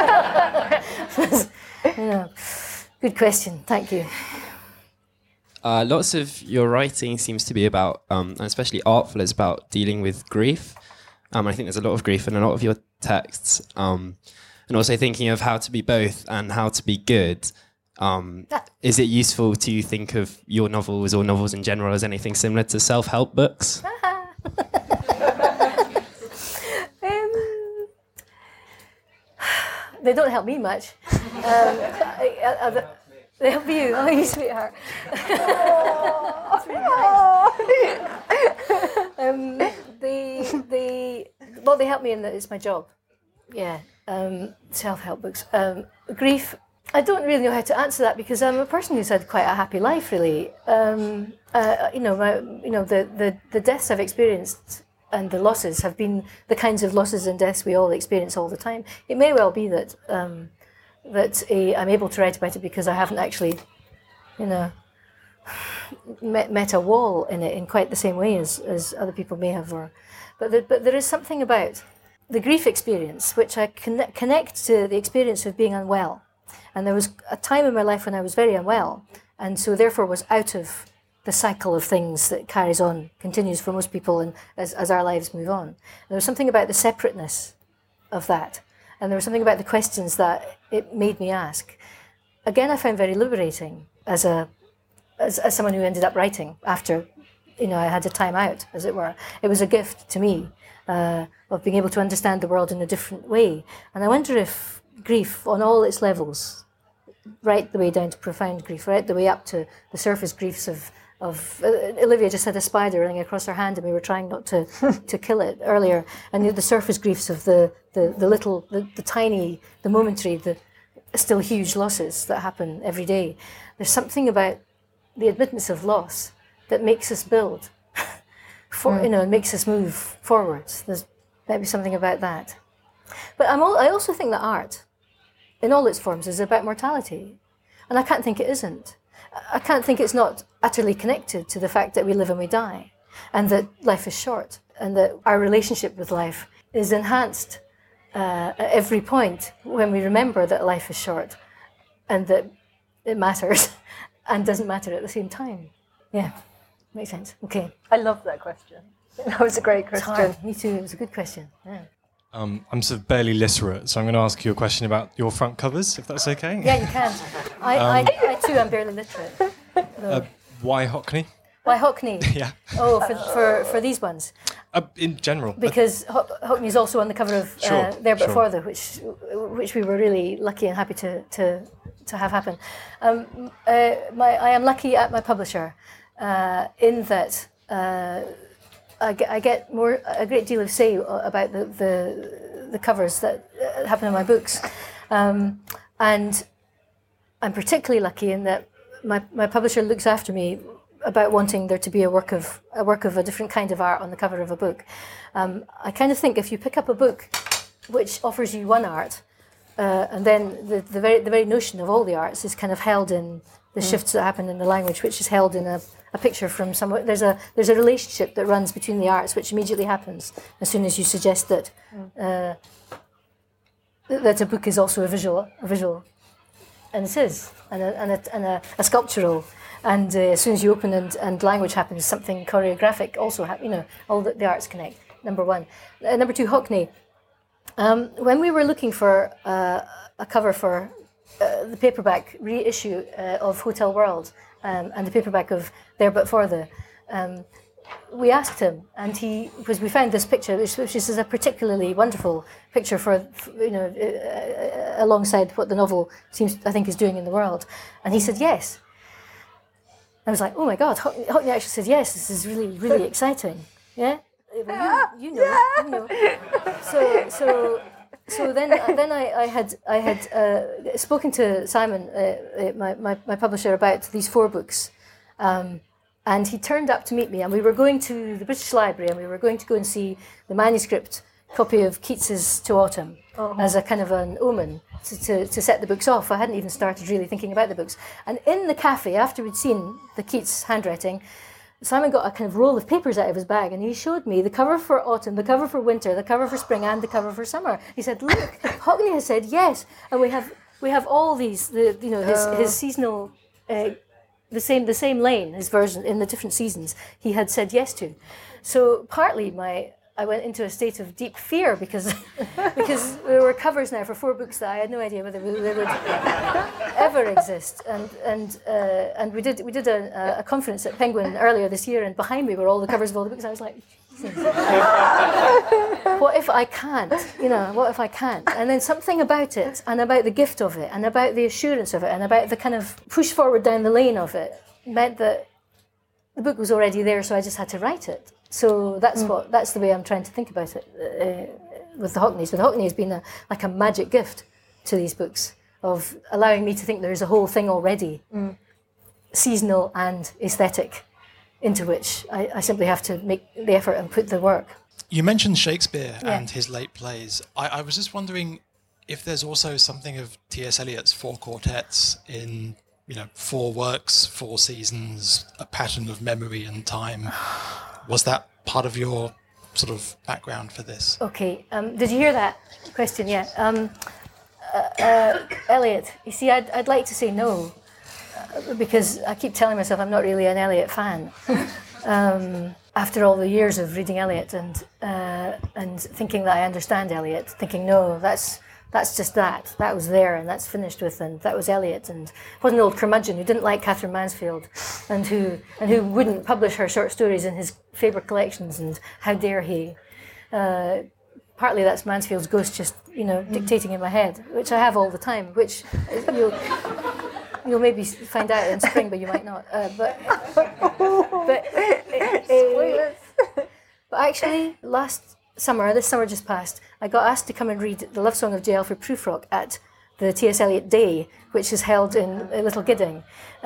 [SPEAKER 5] Good question, thank you.
[SPEAKER 10] Lots of your writing seems to be about, and especially Artful, is about dealing with grief. I think there's a lot of grief in a lot of your texts. And also thinking of how to be both and how to be good. Is it useful to think of your novels or novels in general as anything similar to self-help books?
[SPEAKER 5] They don't help me much. They help you. Oh, you sweetheart. That's really nice. They help me in that it's my job. Yeah. Self-help books. Grief. I don't really know how to answer that because I'm a person who's had quite a happy life, really. The deaths I've experienced and the losses have been the kinds of losses and deaths we all experience all the time. It may well be that I'm able to write about it because I haven't actually, met a wall in it in quite the same way as other people may have. But there is something about the grief experience which I connect to the experience of being unwell. And there was a time in my life when I was very unwell, and so therefore was out of the cycle of things that continues for most people, and as our lives move on. And there was something about the separateness of that, and there was something about the questions that it made me ask. Again, I found very liberating as someone who ended up writing after, I had a time out, as it were. It was a gift to me of being able to understand the world in a different way. And I wonder if grief on all its levels, right the way down to profound grief, right the way up to the surface griefs of Olivia just had a spider running across her hand and we were trying not to kill it earlier, and the surface griefs of the little, the tiny, the momentary, the still huge losses that happen every day. There's something about the admittance of loss that makes us build, makes us move forwards. There's maybe something about that. But I also think that art, in all its forms, is about mortality. And I can't think it isn't. I can't think it's not utterly connected to the fact that we live and we die, and that life is short, and that our relationship with life is enhanced at every point when we remember that life is short, and that it matters, and doesn't matter at the same time. Yeah, makes sense. Okay.
[SPEAKER 4] I love that question. That was a great question.
[SPEAKER 5] Me too, it was a good question. Yeah.
[SPEAKER 11] I'm sort of barely literate, so I'm going to ask you a question about your front covers, if that's okay.
[SPEAKER 5] Yeah, you can. I too am barely literate.
[SPEAKER 11] Why Hockney?
[SPEAKER 5] Why Hockney?
[SPEAKER 11] Yeah.
[SPEAKER 5] Oh, for these ones.
[SPEAKER 11] In general.
[SPEAKER 5] Because Hockney is also on the cover of There But Further, which we were really lucky and happy to have happen. I am lucky at my publisher in that. I get a great deal of say about the covers that happen in my books, and I'm particularly lucky in that my publisher looks after me about wanting there to be a work of a different kind of art on the cover of a book. I kind of think if you pick up a book which offers you one art, and then the very notion of all the arts is kind of held in the shifts that happen in the language, which is held in a picture from somewhere. There's a relationship that runs between the arts, which immediately happens as soon as you suggest that that a book is also a visual, and it is, and a sculptural. And as soon as you open and language happens, something choreographic also happens. All the arts connect. Number one. Number two, Hockney. When we were looking for a cover for the paperback reissue of Hotel World and the paperback of There But For The, we asked him, and because we found this picture, which is a particularly wonderful picture for alongside what the novel I think is doing in the world, and he said yes. I was like, oh my God, Hockney actually said yes. This is really, really exciting. Yeah, you know. So then I had spoken to Simon, my publisher, about these 4 books, and he turned up to meet me, and we were going to the British Library, and we were going to go and see the manuscript copy of Keats's To Autumn as a kind of an omen to set the books off. I hadn't even started really thinking about the books. And in the cafe, after we'd seen the Keats handwriting, Simon got a kind of roll of papers out of his bag, and he showed me the cover for autumn, the cover for winter, the cover for spring, and the cover for summer. He said, "Look, Hockney has said yes, and we have all these, his seasonal, the same lane, his version in the different seasons he had said yes to." So partly I went into a state of deep fear because there were covers now for 4 books that I had no idea whether they would ever exist. And we did a conference at Penguin earlier this year, and behind me were all the covers of all the books. I was like, Jesus. What if I can't? What if I can't? And then something about it, and about the gift of it, and about the assurance of it, and about the kind of push forward down the lane of it, meant that the book was already there, so I just had to write it. So that's the way I'm trying to think about it with the Hockneys. But the Hockney has been like a magic gift to these books of allowing me to think there is a whole thing already, seasonal and aesthetic, into which I simply have to make the effort and put the work.
[SPEAKER 12] You mentioned Shakespeare and his late plays. I was just wondering if there's also something of T.S. Eliot's 4 quartets in 4 works, 4 seasons, a pattern of memory and time. Was that part of your sort of background for this?
[SPEAKER 5] Okay. Did you hear that question? Yeah. Eliot. You see, I'd like to say no, because I keep telling myself I'm not really an Eliot fan. After all the years of reading Eliot and thinking that I understand Eliot, thinking no, that's just that was there and that's finished with, and that was Eliot, and was an old curmudgeon who didn't like Catherine Mansfield, and who wouldn't publish her short stories in his Faber collections, and how dare he? Partly that's Mansfield's ghost just dictating in my head, which I have all the time, which you'll maybe find out in spring, but you might not. But actually, this summer just passed, I got asked to come and read The Love Song of J. Alfred Prufrock at the T.S. Eliot Day, which is held in Little Gidding.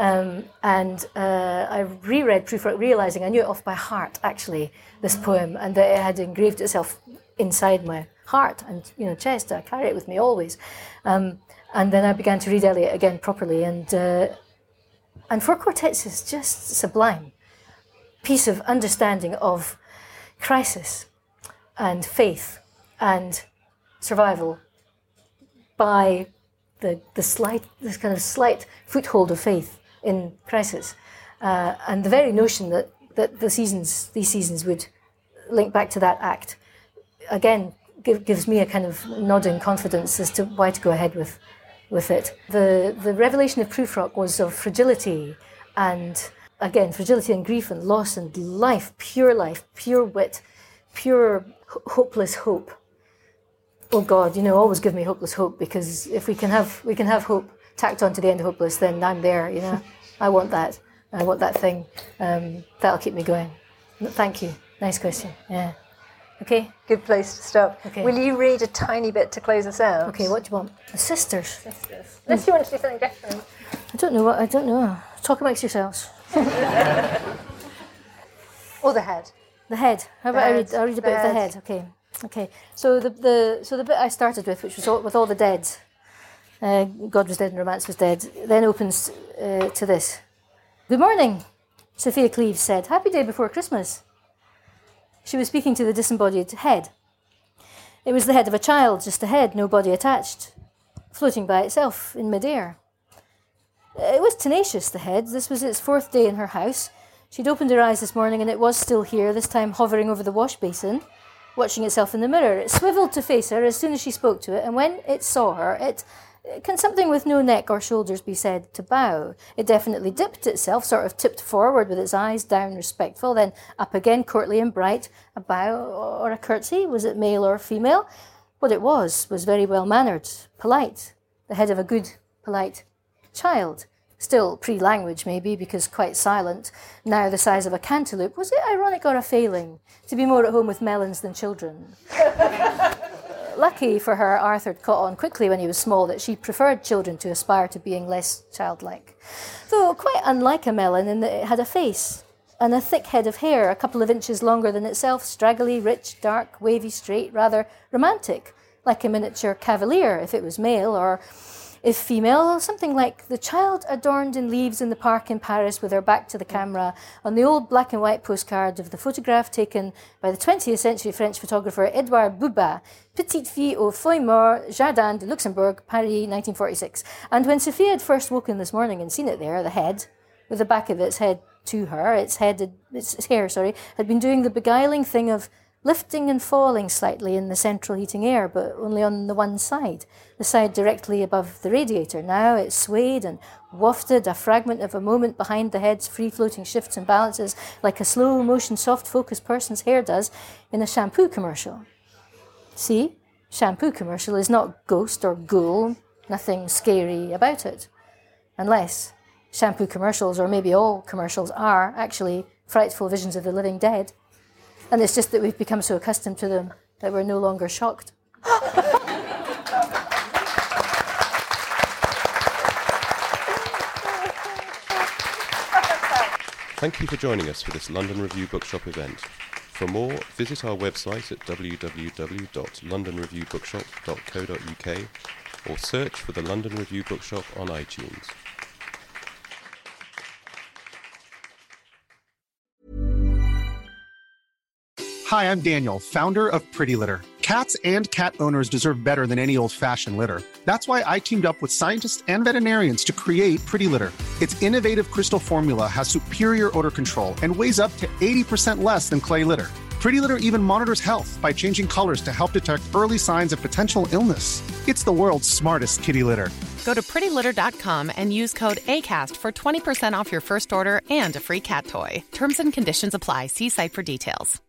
[SPEAKER 5] I reread Prufrock, realising I knew it off by heart, actually, this poem, and that it had engraved itself inside my heart and chest. I carry it with me always. And then I began to read Eliot again properly, and 4 Quartets is just sublime. Piece of understanding of crisis and faith and survival by this kind of slight foothold of faith in crisis, and the very notion that these seasons would link back to that act, again gives me a kind of nodding confidence as to why to go ahead with it. The revelation of Prufrock was of fragility, and again fragility and grief and loss and life, pure wit, pure hopeless hope. Oh God, always give me hopeless hope, because if we can have hope tacked on to the end of hopeless, then I'm there. I want that. I want that thing. That'll keep me going. Thank you. Nice question. Yeah. Okay.
[SPEAKER 4] Good place to stop.
[SPEAKER 5] Okay.
[SPEAKER 4] Will you read a tiny bit to close us out?
[SPEAKER 5] Okay. What do you want? The sisters.
[SPEAKER 4] Unless you want to do something different.
[SPEAKER 5] I don't know. Talk amongst yourselves.
[SPEAKER 4] Or the head.
[SPEAKER 5] The head. How about I'll read a bit of the head. Okay. So the bit I started with, which was with all the deads, God was dead and romance was dead, then opens to this. Good morning, Sophia Cleves said. Happy day before Christmas. She was speaking to the disembodied head. It was the head of a child, just a head, no body attached, floating by itself in midair. It was tenacious, the head. This was its 4th day in her house. She'd opened her eyes this morning and it was still here, this time hovering over the wash basin, watching itself in the mirror. It swiveled to face her as soon as she spoke to it, and when it saw her, can something with no neck or shoulders be said to bow? It definitely dipped itself, sort of tipped forward with its eyes down, respectful, then up again, courtly and bright. A bow or a curtsy? Was it male or female? What it was very well-mannered, polite, the head of a good, polite child. Still pre-language, maybe, because quite silent, now the size of a cantaloupe. Was it ironic or a failing to be more at home with melons than children? Lucky for her, Arthur caught on quickly when he was small that she preferred children to aspire to being less childlike. Though quite unlike a melon in that it had a face and a thick head of hair, a couple of inches longer than itself, straggly, rich, dark, wavy, straight, rather romantic, like a miniature cavalier if it was male, or if female, something like the child adorned in leaves in the park in Paris with her back to the camera on the old black and white postcard of the photograph taken by the 20th century French photographer Edouard Bouba, Petite fille au feuilles mortes, Jardin de Luxembourg, Paris, 1946. And when Sophia had first woken this morning and seen it there, the head, with the back of its head to her, its hair, had been doing the beguiling thing of lifting and falling slightly in the central heating air, but only on the one side, the side directly above the radiator. Now it swayed and wafted, a fragment of a moment behind the head's free-floating shifts and balances, like a slow-motion, soft-focus person's hair does in a shampoo commercial. See, shampoo commercial is not ghost or ghoul, nothing scary about it. Unless shampoo commercials, or maybe all commercials, are actually frightful visions of the living dead. And it's just that we've become so accustomed to them that we're no longer shocked.
[SPEAKER 3] Thank you for joining us for this London Review Bookshop event. For more, visit our website at www.londonreviewbookshop.co.uk or search for the London Review Bookshop on iTunes.
[SPEAKER 13] Hi, I'm Daniel, founder of Pretty Litter. Cats and cat owners deserve better than any old-fashioned litter. That's why I teamed up with scientists and veterinarians to create Pretty Litter. Its innovative crystal formula has superior odor control and weighs up to 80% less than clay litter. Pretty Litter even monitors health by changing colors to help detect early signs of potential illness. It's the world's smartest kitty litter.
[SPEAKER 14] Go to prettylitter.com and use code ACAST for 20% off your first order and a free cat toy. Terms and conditions apply. See site for details.